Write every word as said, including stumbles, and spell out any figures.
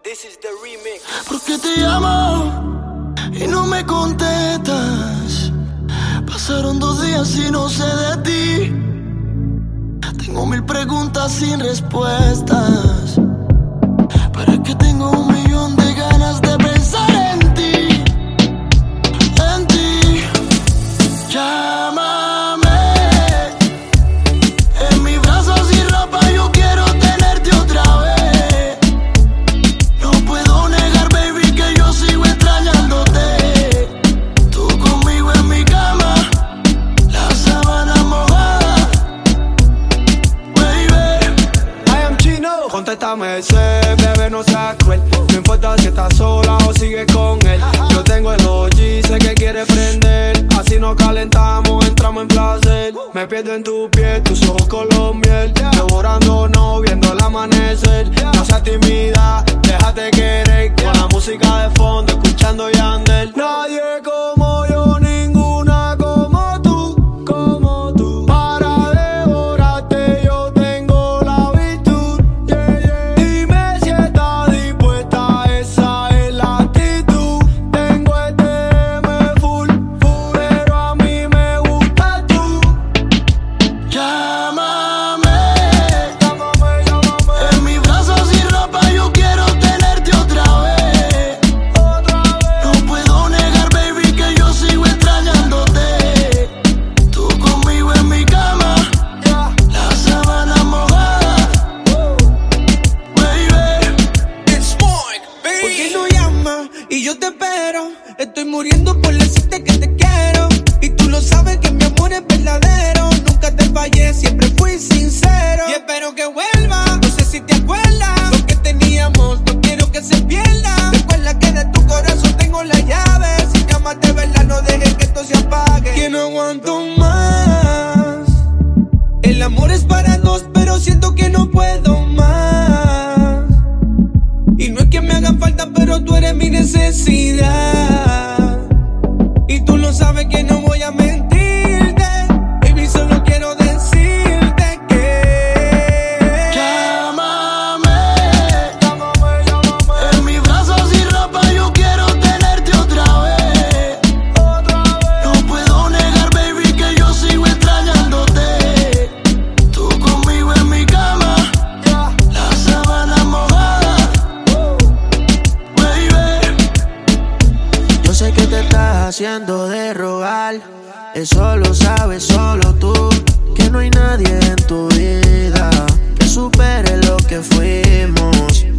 This is the remix. ¿Por qué te llamo y no me contestas? Pasaron dos días y no sé de ti. Tengo mil preguntas sin respuestas. Pero es que tengo un millón de ganas de pensar en ti. En ti. Llámame. En mis brazos y ropa yo quiero tenerte otra vez. No puedo negar, baby, que yo sigo extrañándote. Tú conmigo en mi cama, la sábana mojada. Baby, I am Chino. Contéstame ese, bebé, no seas cruel. No importa si estás sola o sigues con él. Yo tengo el O G, sé que quiere prender. Así nos calentamos, entramos en placer. Me pierdo en tu piel, tus ojos color miel. Devorándonos, viendo el amanecer. No seas tímida, déjate querer. Con la música de fondo, escuchando Yandel. Nadie como yo, ninguna como tú, como tú. Para devorarte yo tengo la virtud, yeah, yeah. Dime si estás dispuesta, esa es la actitud. Tengo este M full, full, pero a mí me gusta tú. llámame. Llámame, llámame. En mis brazos y ropa yo quiero tenerte otra vez. Otra vez. No puedo negar, baby, que yo sigo extrañándote. Tú conmigo en mi cama, yeah. La sábana mojada. Baby, It's Mike, ¿Por qué baby. no llamas y yo te espero? Estoy muriendo por decirte que te quiero. Y tú lo sabes que mi amor es verdadero. Nunca te fallé, siempre fui sincero. Y espero que vuelva, no sé si te acuerdas. Lo que teníamos, no quiero que se pierda. Recuerda que de tu corazón tengo la llave. Si llamas de verdad, no dejes que esto se apague. Que no aguanto más. El amor es para dos, pero siento que no puedo más. Y no es que me haga falta, pero tú eres mi necesidad. Y tú lo sabes que no voy a mentirte. Baby, solo quiero decirte que llámame. Llámame, llámame. En mis brazos y ropa yo quiero tenerte otra vez. Otra vez. No puedo negar, baby, que yo sigo extrañándote. Tú conmigo en mi cama, yeah. La sábana mojada. Baby, yo sé que te estás haciendo de rogar. Eso lo sabes solo tú. Que no hay nadie en tu vida que supere lo que fuimos.